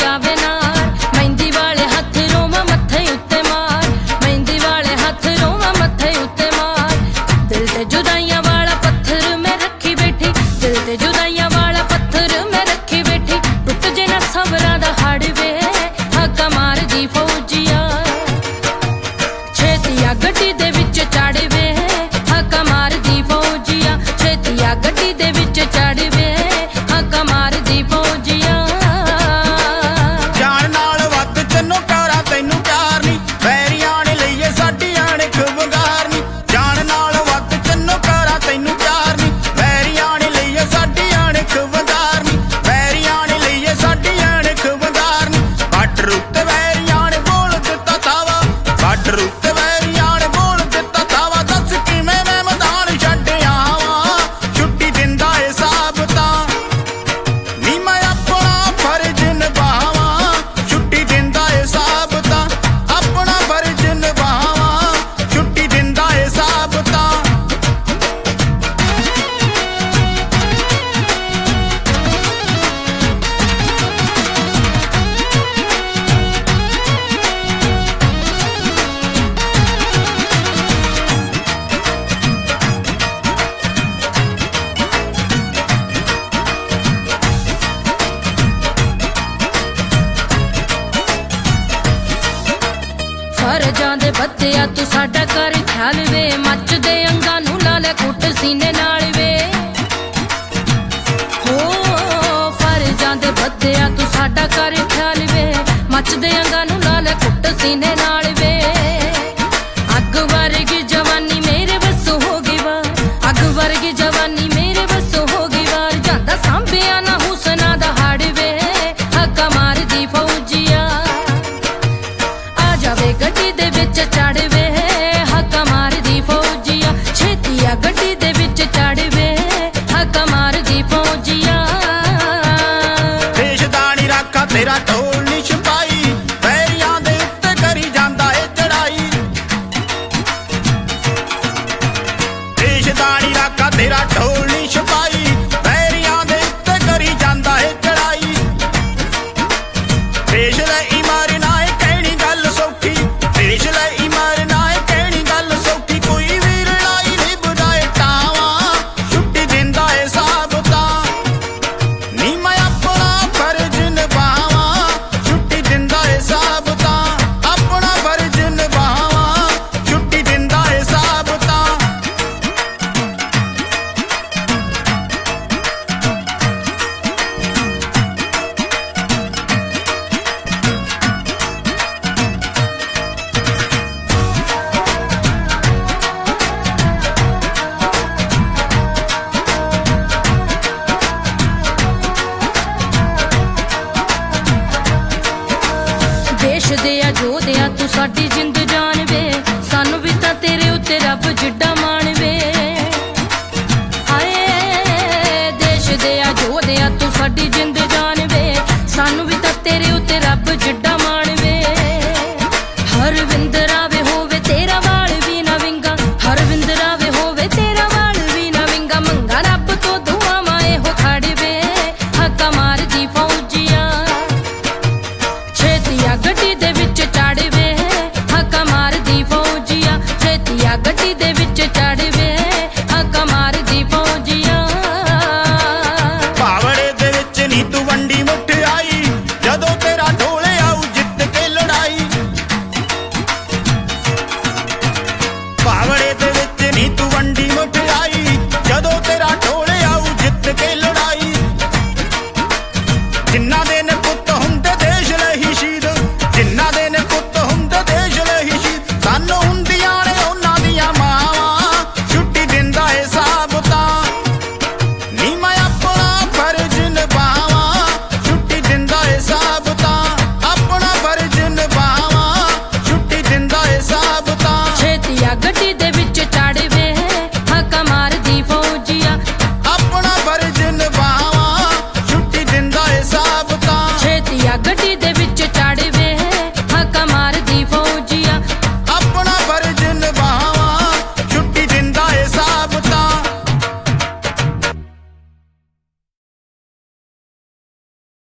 आवे नार। मेहंदी वाले हथ रोवा मथे उत्ते मार, मेहंदी वाले हथ रोवा मथे उत्ते मार। दिल ते जुदाइयां वाला पत्थर मैं रखी बैठी, दिल ते जुदाइयां वाला पत्थर मैं रखी बैठी। टुट जे ना सबरां दा हाड़ वे हक्का मार दी फौजिया, छेतिया गड्डी दे विच चढ़ वे हक्का मार दी फौजिया, छेतिया गड्डी दे विच चढ़ वे हक्का मार दी फौजिया। जान नाल वध चन्नो कारा तैनू प्यार नी, वैरियां ने लईए साडियां ने खबगार नी। जान नाल वध चन्नो कारा तैनू प्यार नी, वैरियां ने लईए साडियां ने खबगार नी, वैरियां ने लईए साडियां ने खबगार नी। बार्डर उत्ते वैरियां ने बोल दित्ता तावा, बार्डर उत्ते वैरियां ने बोल दित्ता तावा। दस किवें मैं मैदान छड्ड आवां, छुट्टी दिंदा ए साहब तां नी मैं अपना फर्ज निभावां। छुट्टी दिंदा ए साहब तां अपना फर्ज निभावां, छुट्टी दिंदा ए साहब तां। फर्जां दे बत्तिया तू साडा कर ख्याल वे, मचदे अंगां नू ला ले कुट सीने नाल वे। हो फर्जां दे बत्तिया तू साडा कर ख्याल वे, मचदे अंगां नू ला ले कुट सीने नाल वे। अग वर्गी जवानी मेरे बसों हो गई वार, अग वर्गी जवानी मेरे बसों हो गई वार। जांदा सांभिया ना हुसना दा हाड़ वे हक्का मार दी फौजिया, आ जावे गड्डी दे विच चढ़ वे हक्का मार दी फौजिया, छेतिया गड्डी दे विच चढ़ वे हक्का मार दी फौजिया। देशदानी राखा तेरा ढोल नी छपाई, वैरियां दे उत्ते करी जांदा ए चढ़ाई। देशदानी राखा तेरा ढोल नी छपाई, वैरियां दे उत्ते करी जांदा ए चढ़ाई। देश लई मारना ए कहनी गल सौखी, देश लई मारना ए कहनी गल सौखी। कोई भी लड़ाई निभदा ए टावां, छुट्टी दिंदा ए साहब तां नी मैं अपना फर्ज निभावां, छुट्टी दिंदा ए साहब तां अपना फर्ज निभावां, छुट्टी दिंदा ए साहब तां। देश दे आ जोधिया तू साडी जिंद जान वे, सानू भी तां तेरे उत्ते रब जिड्डा